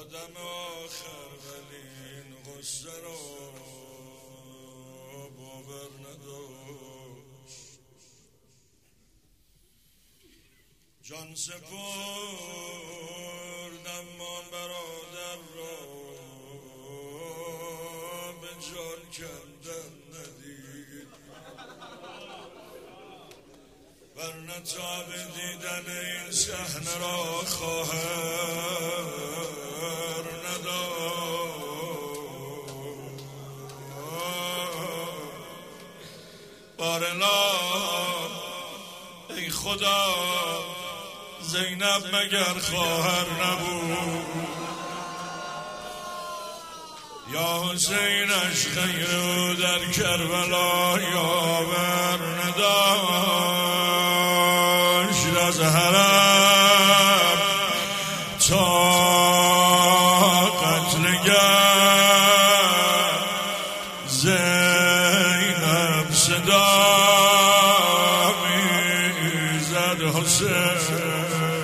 دم آخر ولی این غصه رو باور نداشت. جان سپردم ما برادر را به جان کندن ندید، ورنه تا به دیدن این صحنه را خواهر نداشت. بارلا ای خدا زینب مگر خواهر نبود؟ یا حسینش خیر او در کربلا یاور نداشت. از حرم تا قتلگر زینب صدا میزد حسین.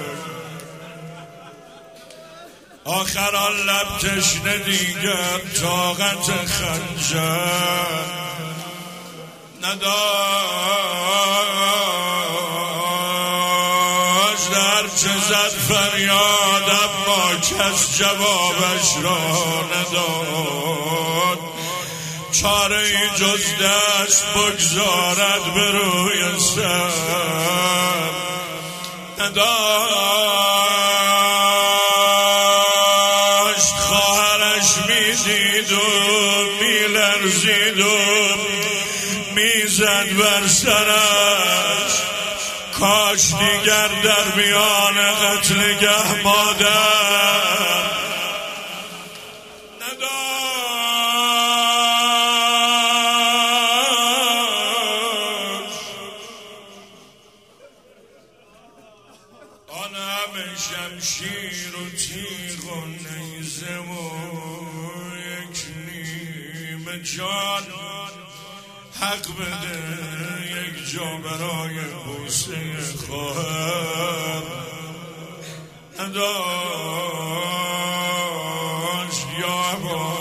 آخر آن لب تشنه دیگر طاقت خنجر نداشت. هرچه زد فریاد اما کس جوابش را نداد. چاره ای جز دست بگذارد به روی سر نداشت. خواهرش میدید و میلرزید و میزد بر سرش. کاش دیگر در میان قتلگه مادر نداشت. آن همه شمشیر و تیغ و نیزه و یک نیمه جان حق بده یک جا برای بوسه خواهر نداشت. یا ابا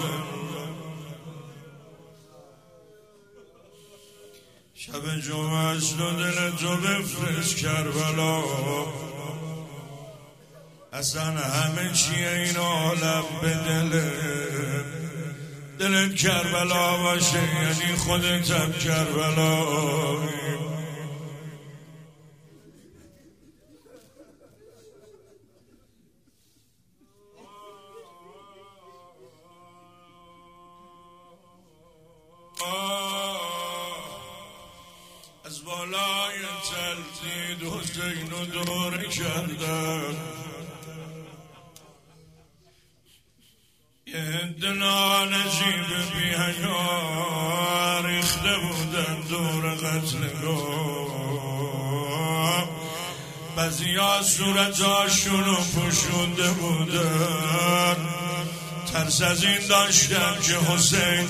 شب جمعه است و دل تو بفرست کربلا. اصلا همه چیه این عالم به دلت کربلا باشه یعنی خودت هم کربلا. از بالای تلدید حسین و دور کردن. یه هدنا نجیب بی حیا ریخته بودن دور قتلگاه. بعضیا صورتاشونو پوشونده بودن. ترس از این داشتم که حسین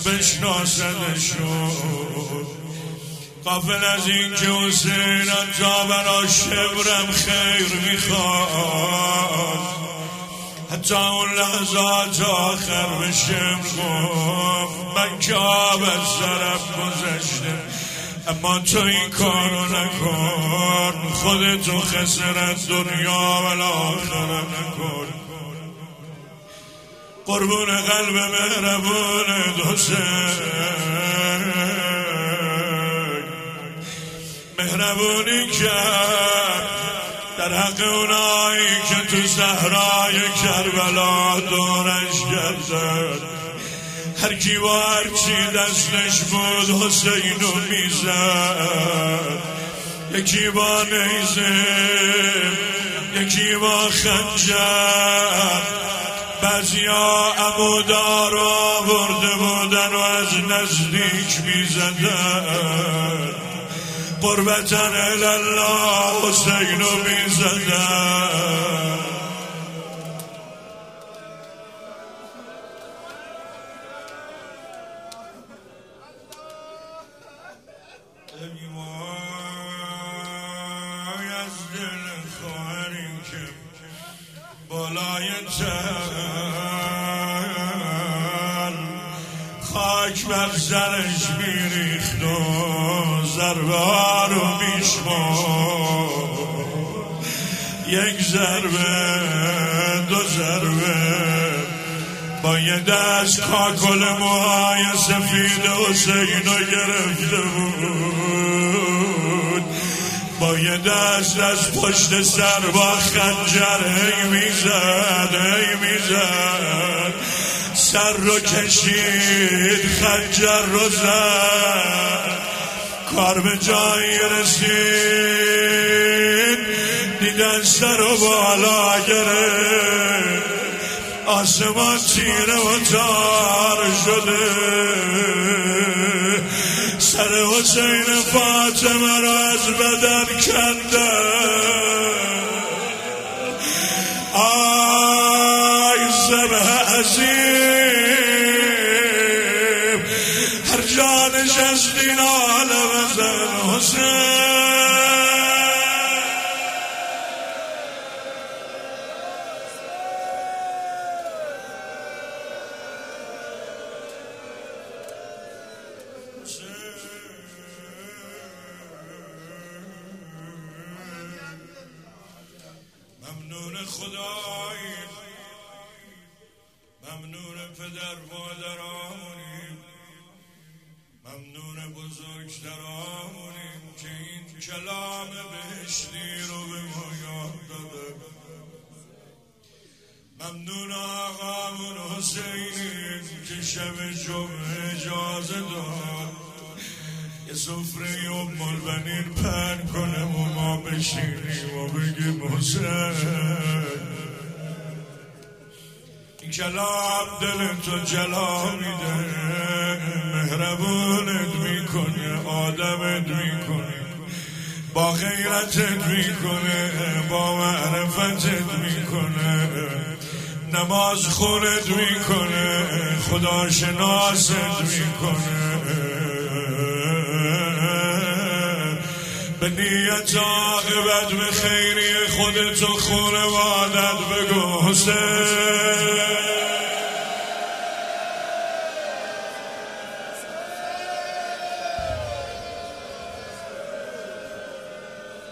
بشناسدشون. غافل از این که حسین تا برا شبرم خیر میخواد. حتی اون لحظات آخر به شمر گفت من که آب از سرم گذشته، اما تو این کارو نکن. خودتو خسرت دنیا و آخر نکن. قربون قلب مهربون حسین مهربونی کرد در حق اونایی که تو صحرای کربلا دورش گردن. هر کی با هر چی دستش بود حسینو میزد. یکی با نیزه یکی با خنجر. بعضیا عمودار آورده بودن و از نزدیک میزدن. قربتن الله حسینو میزدن. از دل خواهری که بالای تل خاک بر سرش میریخت و ضربه ها رو میشمرد. یک ضربه، دو ضربه، با یه دست کاکل موهای سفید حسین رو گرفته بود، با یه دست از پشت سر با خنجر هی میزد، سر رو کشید، خنجر رو زد، کار به جایی رسید، دیدن سر رو بالا گرفت، آسمان تیره و تار شده، سر حسین فاطمه را از بدن کنده. آی ذبح عظیم، هر جا نشستی ناله بزن حسین. ممنون خدایی، ممنون پدر مادرانیم، ممنون بزرگترانیم که این کلام بهشتی رو به ما یاد داده. ممنون آقامون حسینیم که شب جمعه اجازه داد یه سفره ام البنین پهن کنه و ما بشینیم و بگیم حسین. این کلام دل تو جلا میده، مهربونت میکنه، آدمت میکنه، با غیرتت میکنه، با معرفتت میکنه، نماز خونت میکنه، خدا شناست میکنه. به نیت عاقبت به خیری خودت و خانوادت بگو حسین.